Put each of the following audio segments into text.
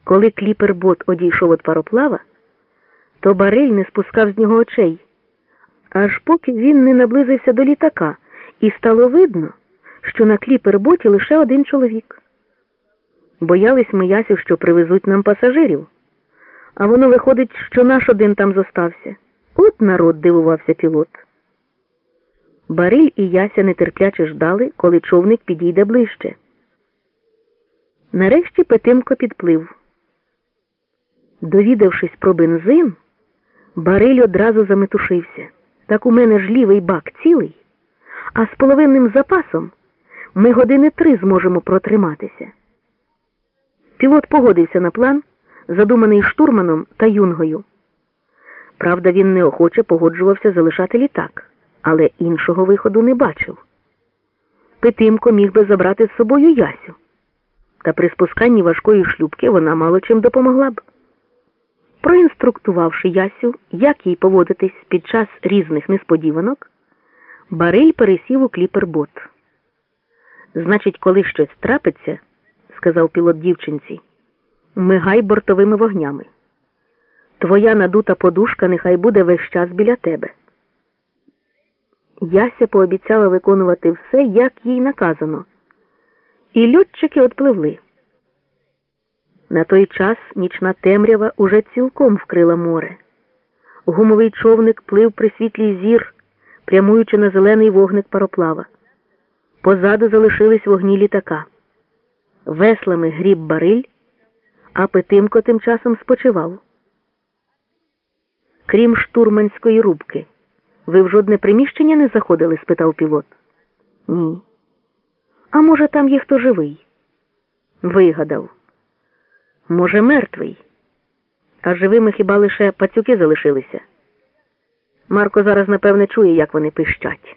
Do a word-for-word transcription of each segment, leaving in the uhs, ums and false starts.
Коли кліпербот одійшов від пароплава, то Бариль не спускав з нього очей, аж поки він не наблизився до літака, і стало видно, що на кліперботі лише один чоловік. Боялись ми, Ясю, що привезуть нам пасажирів, а воно виходить, що наш один там зостався. От народ, дивувався пілот. Бариль і Яся нетерпляче ждали, коли човник підійде ближче. Нарешті Петимко підплив. Довідавшись про бензин, Бариль одразу заметушився. Так у мене ж лівий бак цілий, а з половинним запасом ми години три зможемо протриматися. Пілот погодився на план, задуманий штурманом та Юнгою. Правда, він неохоче погоджувався залишати літак, але іншого виходу не бачив. Петимко міг би забрати з собою Ясю, та при спусканні важкої шлюпки вона мало чим допомогла б. Проінструктувавши Ясю, як їй поводитись під час різних несподіванок, Бариль пересів у кліпербот. «Значить, коли щось трапиться, – сказав пілот дівчинці, – мигай бортовими вогнями. Твоя надута подушка нехай буде весь час біля тебе». Яся пообіцяла виконувати все, як їй наказано, і льотчики відпливли. На той час нічна темрява уже цілком вкрила море. Гумовий човник плив при світлі зір, прямуючи на зелений вогник пароплава. Позаду залишились вогні літака. Веслами гріб Бариль, а Петимко тим часом спочивав. «Крім штурманської рубки, ви в жодне приміщення не заходили?» – спитав пілот. «Ні». «А може, там є хто живий?» «Вигадав». «Може, мертвий? А живими хіба лише пацюки залишилися?» Марко зараз, напевне, чує, як вони пищать.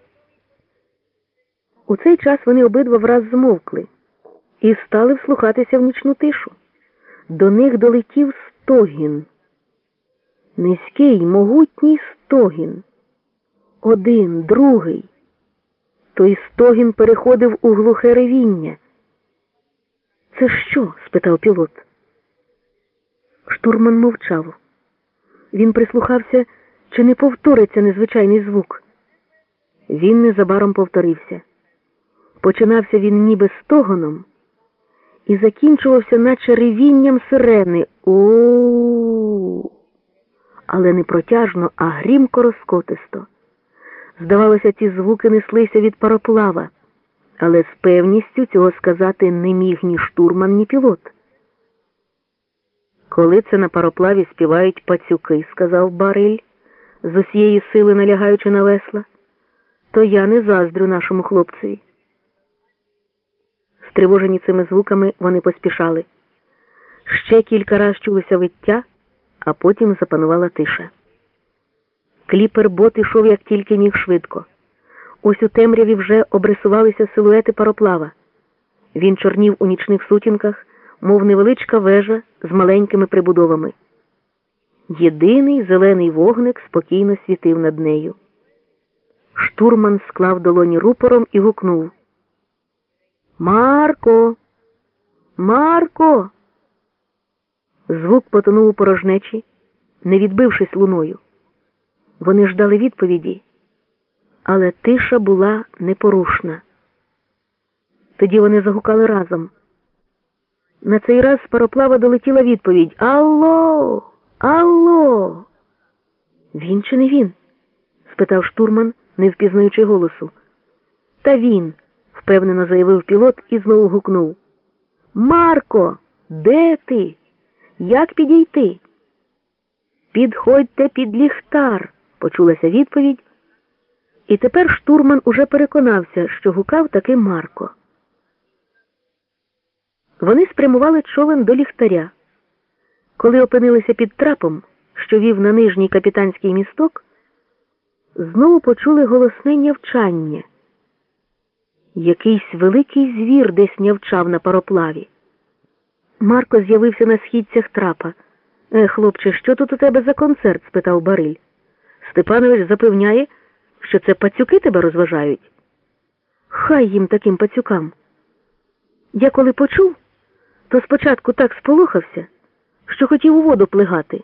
У цей час вони обидва враз змовкли і стали вслухатися в нічну тишу. До них долетів стогін. Низький, могутній стогін. Один, другий. Той стогін переходив у глухе ревіння. «Це що?» – спитав пілот. Штурман мовчав. Він прислухався, чи не повториться незвичайний звук. Він незабаром повторився. Починався він ніби стогоном і закінчувався наче ревінням сирени. У-у-у! Але не протяжно, а грімко розкотисто. Здавалося, ці звуки неслися від пароплава, але з певністю цього сказати не міг ні штурман, ні пілот. «Коли це на пароплаві співають пацюки, – сказав Бариль, з усієї сили налягаючи на весла, – то я не заздрю нашому хлопцеві». Стривожені цими звуками, вони поспішали. Ще кілька раз чулося виття, а потім запанувала тиша. Кліпербот ішов як тільки міг швидко. Ось у темряві вже обрисувалися силуети пароплава. Він чорнів у нічних сутінках, мов невеличка вежа з маленькими прибудовами. Єдиний зелений вогник спокійно світив над нею. Штурман склав долоні рупором і гукнув: «Марко! Марко!» Звук потонув у порожнечі, не відбившись луною. Вони ждали відповіді, але тиша була непорушна. Тоді вони загукали разом. На цей раз з пароплава долетіла відповідь: «Алло! Алло!» «Він чи не він?» – спитав штурман, не впізнаючи голосу. «Та він!» – впевнено заявив пілот і знову гукнув: «Марко! Де ти? Як підійти?» «Підходьте під ліхтар!» – почулася відповідь. І тепер штурман уже переконався, що гукав таки Марко. Вони спрямували човен до ліхтаря. Коли опинилися під трапом, що вів на нижній капітанський місток, знову почули голосне нявчання. Якийсь великий звір десь нявчав на пароплаві. Марко з'явився на східцях трапа. «Е, хлопче, що тут у тебе за концерт?» – спитав Бариль. «Степанович запевняє, що це пацюки тебе розважають». «Хай їм, таким пацюкам. Я коли почув, то спочатку так сполохався, що хотів у воду плигати.